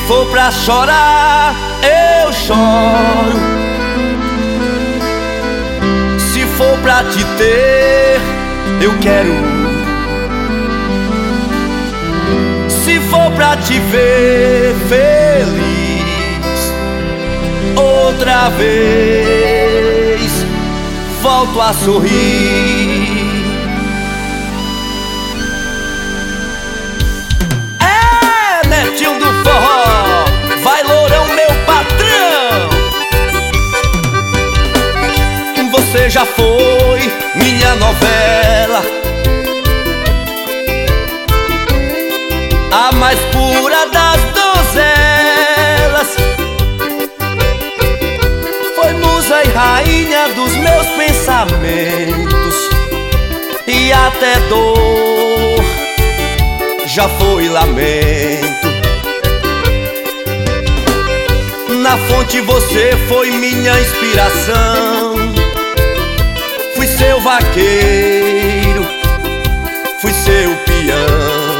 for pra chorar, eu choro. Se for pra te ter, eu quero. Se for pra te ver feliz outra vez, volto a sorrir. É, Netinho do forró, vai Lourão, meu patrão. Você já foi minha novela, a mais pura das donzelas. Foi musa e rainha dos meus pensamentos, e até dor já foi lamento. Na fonte você foi minha inspiração. Fui seu vaqueiro, fui seu peão.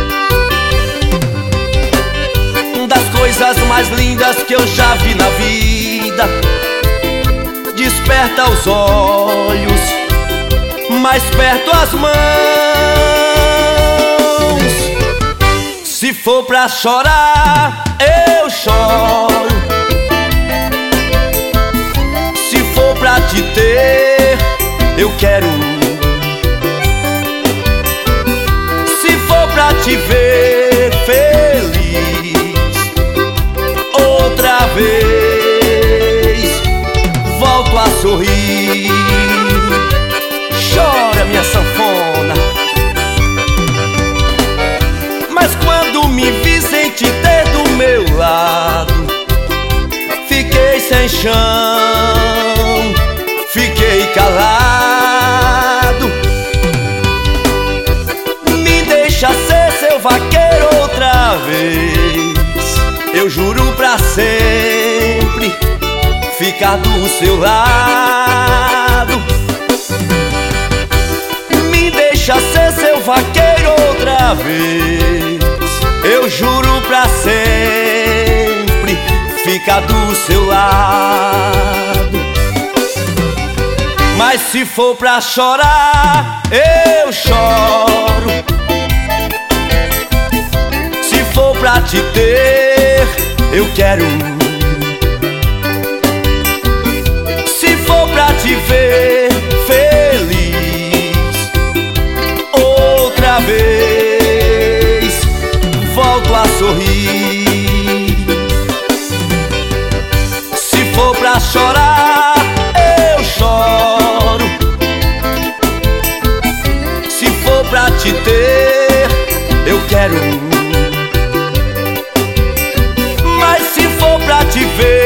Das coisas mais lindas que eu já vi na vida, desperta os olhos, mais perto as mãos. Se for pra chorar, eu choro. Se for pra te ter, eu quero. Se for pra te ver feliz outra vez, volto a sorrir. Chora, minha sanfona. Mas quando me vi sem te ter do meu lado, fiquei sem chão, fiquei calado. Me deixa ser seu vaqueiro outra vez. Eu juro pra sempre ficar do seu lado. Me deixa ser seu vaqueiro outra vez. Eu juro pra sempre ficar do seu lado. Mas se for pra chorar, eu choro. Se for pra te ter, eu quero. Se for pra te ver feliz outra vez, volto a sorrir. Se for pra chorar, eu choro. Se for pra te ter, eu quero. Mas se for pra te ver